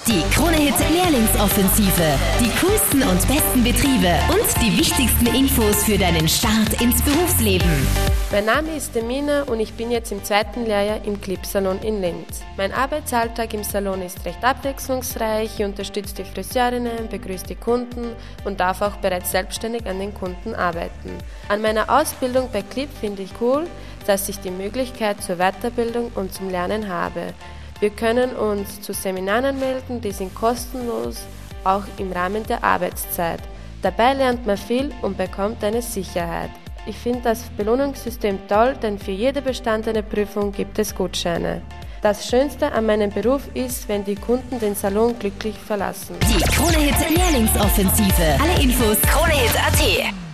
Die Krone-Hit Lehrlingsoffensive. Die coolsten und besten Betriebe und die wichtigsten Infos für deinen Start ins Berufsleben. Mein Name ist Emina und ich bin jetzt im 2. Lehrjahr im Clip-Salon in Linz. Mein Arbeitsalltag im Salon ist recht abwechslungsreich. Ich unterstütze die Friseurinnen, begrüße die Kunden und darf auch bereits selbstständig an den Kunden arbeiten. An meiner Ausbildung bei Clip finde ich cool, dass ich die Möglichkeit zur Weiterbildung und zum Lernen habe. Wir können uns zu Seminaren melden, die sind kostenlos, auch im Rahmen der Arbeitszeit. Dabei lernt man viel und bekommt eine Sicherheit. Ich finde das Belohnungssystem toll, denn für jede bestandene Prüfung gibt es Gutscheine. Das Schönste an meinem Beruf ist, wenn die Kunden den Salon glücklich verlassen. Die Krone-Hit Lehrlingsoffensive. Alle Infos Kronehit.at.